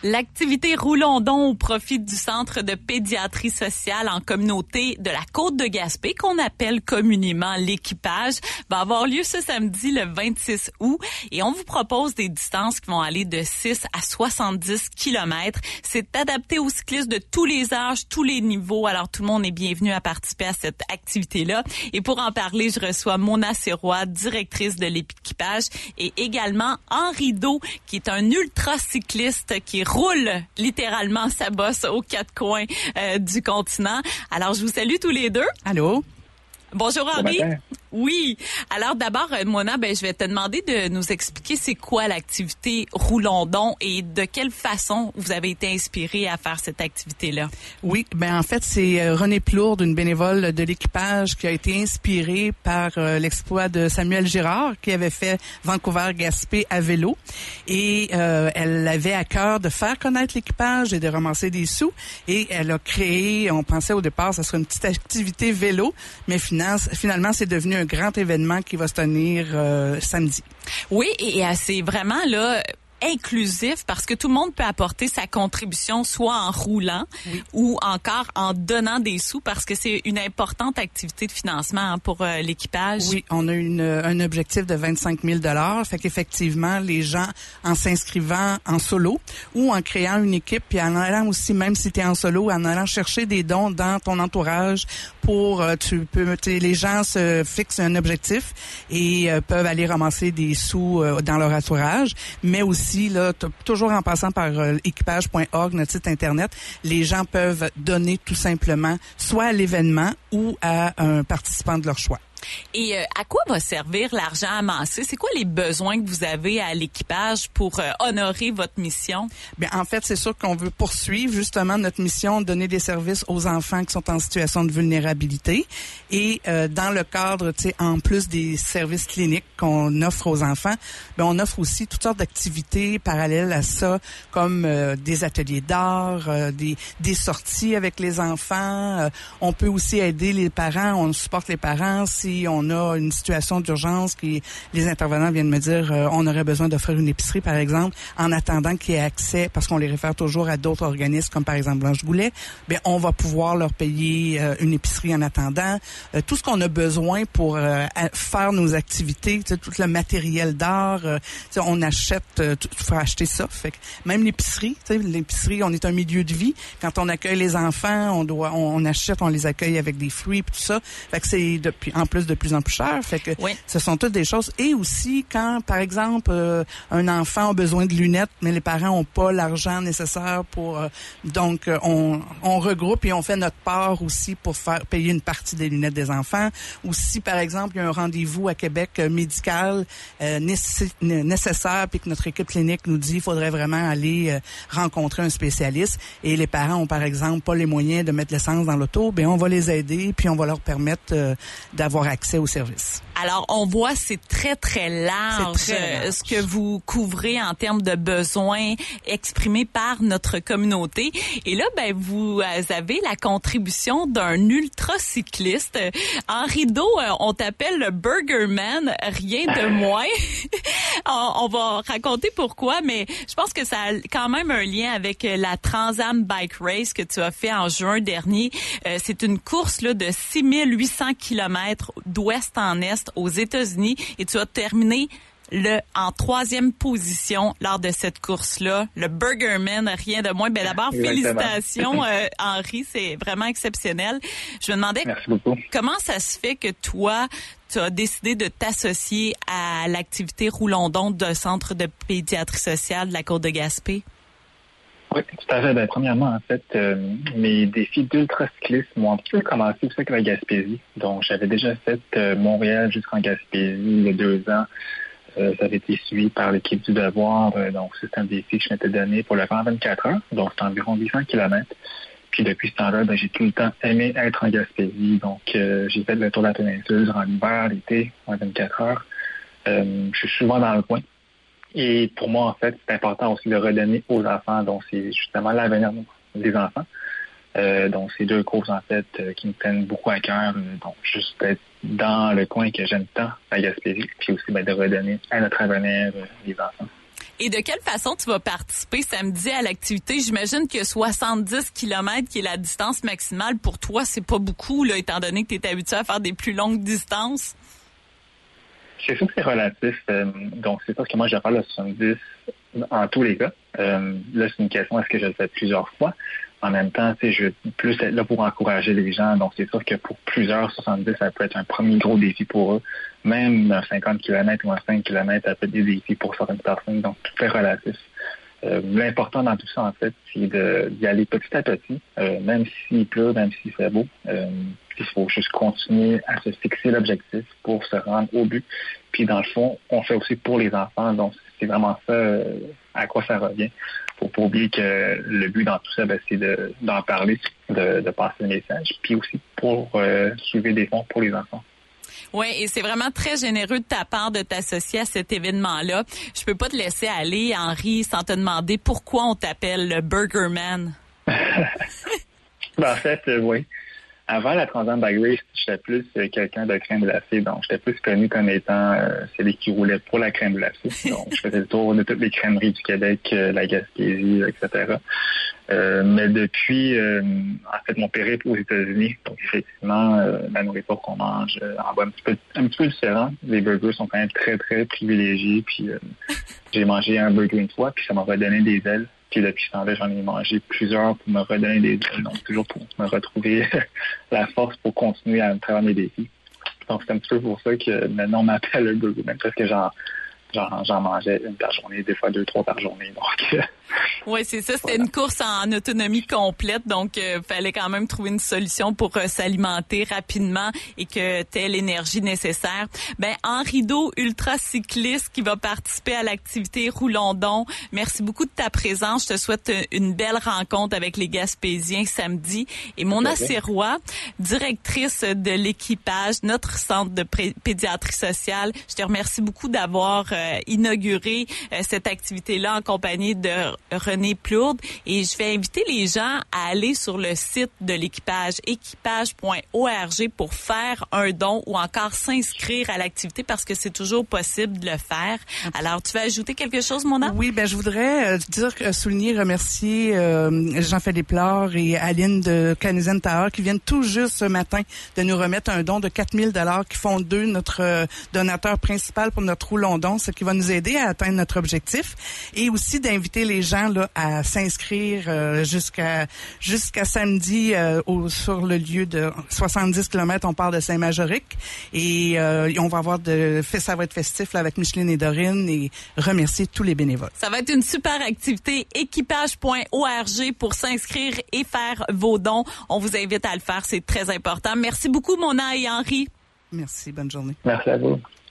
L'activité Roulondon au profit du Centre de pédiatrie sociale en communauté de la Côte-de-Gaspé, qu'on appelle communément l'équipage, va avoir lieu ce samedi le 26 août. Et on vous propose des distances qui vont aller de 6 à 70 kilomètres. C'est adapté aux cyclistes de tous les âges, tous les niveaux. Alors, tout le monde est bienvenu à participer à cette activité-là. Et pour en parler, je reçois Mona Sirois, directrice de l'équipage, et également Henri Do, qui est un ultra-cycliste qui roule littéralement sa bosse aux quatre coins du continent. Alors, je vous salue tous les deux. Allô? Bonjour Henri. Oui. Alors d'abord, Mona, je vais te demander de nous expliquer c'est quoi l'activité Roulondon et de quelle façon vous avez été inspiré à faire cette activité-là. Oui, en fait, c'est Renée Plourde, une bénévole de l'équipage, qui a été inspirée par l'exploit de Samuel Girard, qui avait fait Vancouver-Gaspé à vélo. Et elle avait à cœur de faire connaître l'équipage et de ramasser des sous. Et elle a créé, on pensait au départ, ça serait une petite activité vélo, mais finalement, c'est devenu un grand événement qui va se tenir samedi. Oui, et c'est vraiment là inclusif parce que tout le monde peut apporter sa contribution soit en roulant ou encore en donnant des sous parce que c'est une importante activité de financement pour l'équipage. Oui, on a un objectif de 25 000 $. Fait qu'effectivement, les gens, en s'inscrivant en solo ou en créant une équipe, puis en allant aussi, même si tu es en solo, en allant chercher des dons dans ton entourage pour, les gens se fixent un objectif et peuvent aller ramasser des sous dans leur entourage, mais aussi là, toujours en passant par équipage.org, notre site Internet, les gens peuvent donner tout simplement soit à l'événement ou à un participant de leur choix. Et à quoi va servir l'argent amassé? C'est quoi les besoins que vous avez à l'équipage pour honorer votre mission? En fait, c'est sûr qu'on veut poursuivre justement notre mission de donner des services aux enfants qui sont en situation de vulnérabilité. Et dans le cadre, en plus des services cliniques qu'on offre aux enfants, on offre aussi toutes sortes d'activités parallèles à ça, comme des ateliers d'art, des sorties avec les enfants. On peut aussi aider les parents, on supporte les parents si on a une situation d'urgence les intervenants viennent me dire on aurait besoin d'offrir une épicerie, par exemple, en attendant qu'il y ait accès, parce qu'on les réfère toujours à d'autres organismes, comme par exemple Blanche Goulet, on va pouvoir leur payer une épicerie en attendant. Tout ce qu'on a besoin pour faire nos activités, tout le matériel d'art, on achète, il faut acheter ça. Fait que même l'épicerie, on est un milieu de vie. Quand on accueille les enfants, on achète, on les accueille avec des fruits et tout ça. Fait que c'est en plus de plus en plus cher. Fait que ce sont toutes des choses. Et aussi, quand, par exemple, un enfant a besoin de lunettes, mais les parents n'ont pas l'argent nécessaire pour... donc, on regroupe et on fait notre part aussi pour faire payer une partie des lunettes des enfants. Ou si, par exemple, il y a un rendez-vous à Québec médical nécessaire, puis que notre équipe clinique nous dit qu'il faudrait vraiment aller rencontrer un spécialiste, et les parents ont, par exemple, pas les moyens de mettre l'essence dans l'auto, on va les aider, puis on va leur permettre d'avoir accès aux services. Alors, on voit, c'est très, très large, ce que vous couvrez en termes de besoins exprimés par notre communauté. Et là, vous avez la contribution d'un ultra-cycliste. Henri Do, on t'appelle le Burgerman, rien de moins. On va raconter pourquoi, mais je pense que ça a quand même un lien avec la Trans-Am Bike Race que tu as fait en juin dernier. C'est une course là de 6800 kilomètres d'ouest en est aux États-Unis et tu as terminé en 3e position lors de cette course-là. Le Burgerman, rien de moins. D'abord, félicitations, Henri, c'est vraiment exceptionnel. Je me demandais comment ça se fait que toi, tu as décidé de t'associer à l'activité Roulondon de Centre de pédiatrie sociale de la Côte-de-Gaspé? Oui, tout à fait. Premièrement, en fait, mes défis d'ultracyclisme m'ont un petit peu commencé aussi avec la Gaspésie. Donc, j'avais déjà fait Montréal jusqu'en Gaspésie il y a 2 ans. Ça avait été suivi par l'équipe du Devoir. Donc, c'est un défi que je m'étais donné pour le faire en 24 heures. Donc, c'est environ 800 kilomètres. Puis, depuis ce temps-là, j'ai tout le temps aimé être en Gaspésie. Donc, j'ai fait le tour de la péninsule durant l'hiver, l'été, en 24 heures. Je suis souvent dans le coin. Et pour moi, en fait, c'est important aussi de redonner aux enfants. Donc, c'est justement l'avenir des enfants. Donc, c'est 2 causes, en fait, qui me tiennent beaucoup à cœur. Donc, juste être dans le coin que j'aime tant, la Gaspésie, puis aussi de redonner à notre avenir les enfants. Et de quelle façon tu vas participer samedi à l'activité? J'imagine que 70 km qui est la distance maximale pour toi, c'est pas beaucoup, là, étant donné que tu es habitué à faire des plus longues distances. C'est sûr que c'est relatif. Donc, c'est sûr que moi, je vais faire le 70 en tous les cas. Là, c'est une question, est-ce que je le fais plusieurs fois? En même temps, je veux plus être là pour encourager les gens. Donc, c'est sûr que pour plusieurs, 70, ça peut être un premier gros défi pour eux. Même un 50 km ou un 5 km, ça peut être des défis pour certaines personnes. Donc, tout est relatif. L'important dans tout ça, en fait, c'est d'y aller petit à petit, même s'il pleut, même s'il fait beau. Il faut juste continuer à se fixer l'objectif pour se rendre au but. Puis, dans le fond, on fait aussi pour les enfants. Donc, c'est vraiment ça à quoi ça revient. Faut pas oublier que le but dans tout ça, c'est d'en parler, de passer le message, puis aussi pour soulever des fonds pour les enfants. Oui, et c'est vraiment très généreux de ta part de t'associer à cet événement-là. Je peux pas te laisser aller, Henri, sans te demander pourquoi on t'appelle le Burger Man. En fait, oui. Avant la Transam Bike Race, j'étais plus quelqu'un de crème glacée. Donc, j'étais plus connu comme étant celui qui roulait pour la crème glacée. Donc, je faisais le tour de toutes les crèmeries du Québec, la Gaspésie, etc. Mais depuis, en fait, mon périple aux États-Unis, donc effectivement, la nourriture qu'on mange en va un petit peu différent. Les burgers sont quand même très, très privilégiés. Puis, j'ai mangé un burger une fois, puis ça m'a redonné des ailes. Puis depuis ce temps-là, j'en ai mangé plusieurs pour me redonner des ailes. Donc, toujours pour me retrouver la force pour continuer à travailler mes défis. Donc, c'est un petit peu pour ça que maintenant, on m'appelle le burger, même parce que j'en mangeais une par journée, des fois 2-3 par journée. Donc, oui, c'est ça. C'était une course en autonomie complète. Donc, fallait quand même trouver une solution pour s'alimenter rapidement et que tu aies l'énergie nécessaire. Ben, Henri Deau, ultracycliste qui va participer à l'activité Roulons-Donc. Merci beaucoup de ta présence. Je te souhaite une belle rencontre avec les Gaspésiens samedi. Et Mona Sirois, directrice de l'équipage, notre centre de pédiatrie sociale. Je te remercie beaucoup d'avoir inauguré cette activité-là en compagnie de René Plourde, et je vais inviter les gens à aller sur le site de l'équipage, équipage.org, pour faire un don ou encore s'inscrire à l'activité parce que c'est toujours possible de le faire. Alors, tu veux ajouter quelque chose, Mona? Oui, je voudrais souligner, remercier Jean-Philippe Laure et Aline de Canisian Tower qui viennent tout juste ce matin de nous remettre un don de 4 000 $ qui font d'eux notre donateur principal pour notre Roulons-Donc, ce qui va nous aider à atteindre notre objectif, et aussi d'inviter les gens là à s'inscrire jusqu'à samedi sur le lieu de 70 km. On part de Saint-Majoric et on va avoir ça va être festif là, avec Micheline et Dorine, et remercier tous les bénévoles. Ça va être une super activité. Équipage.org pour s'inscrire et faire vos dons. On vous invite à le faire, c'est très important. Merci beaucoup, Mona et Henri. Merci, bonne journée. Merci à vous.